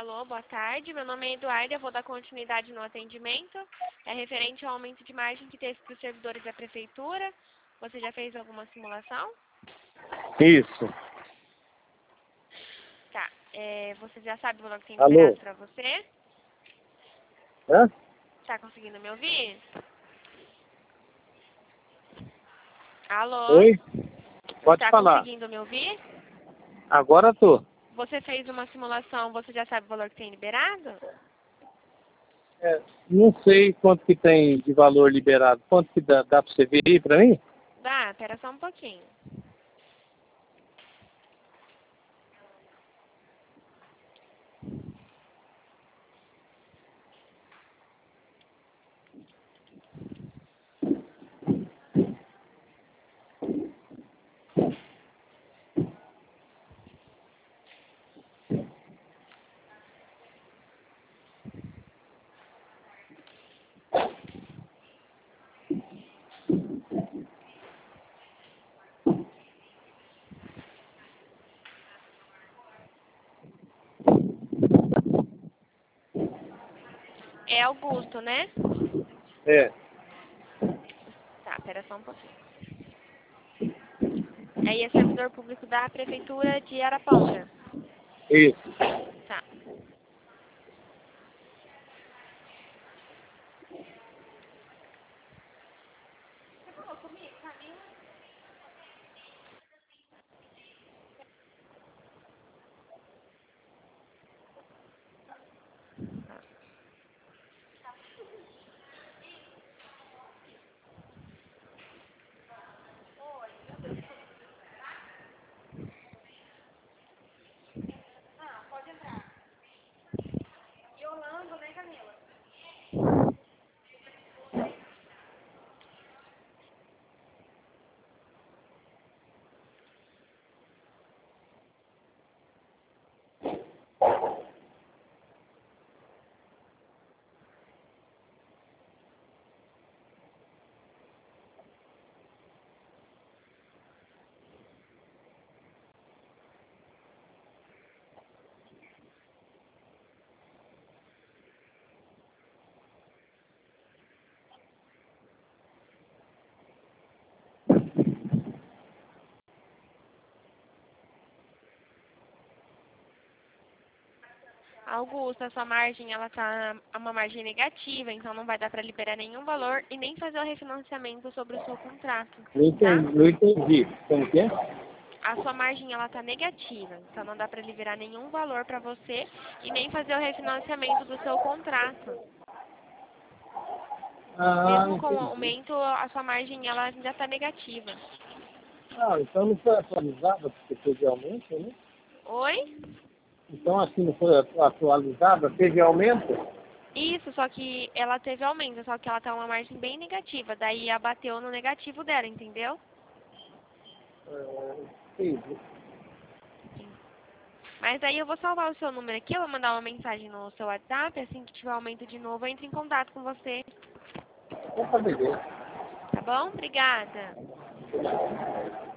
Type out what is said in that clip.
Alô, boa tarde. Meu nome é Eduarda, eu vou dar continuidade no atendimento. É referente ao aumento de margem que teve para os servidores da prefeitura. Você já fez alguma simulação? Isso. Tá. Você já sabe o valor que tem Alô? liberado para você? Hã? Tá conseguindo me ouvir? Alô? Oi? Pode Tá falar. conseguindo me ouvir? Agora tô. Você fez uma simulação, você já sabe o valor que tem liberado? Não sei quanto que tem de valor liberado. Quanto que dá pra você ver aí pra mim? Dá, espera só um pouquinho. É Augusto, né? É. Tá, espera só um pouquinho. Aí é servidor público da Prefeitura de Araponga. Isso. Tá. Augusto, a sua margem, ela tá uma margem negativa, então não vai dar para liberar nenhum valor e nem fazer o refinanciamento sobre o seu contrato, tá? Não entendi. Como que é? A sua margem, ela tá negativa, então não dá para liberar nenhum valor para você e nem fazer o refinanciamento do seu contrato. Mesmo com o Entendi. aumento, a sua margem, ela ainda tá negativa. Então não foi atualizada porque teve aumento, né? Oi? Então assim não foi atualizada, teve aumento? Isso, só que ela teve aumento, só que ela tá uma margem bem negativa, daí abateu no negativo dela, entendeu? Entendi. Mas aí eu vou salvar o seu número aqui, eu vou mandar uma mensagem no seu WhatsApp, assim que tiver aumento de novo, eu entro em contato com você, Vamos fazer isso. tá bom? Obrigada.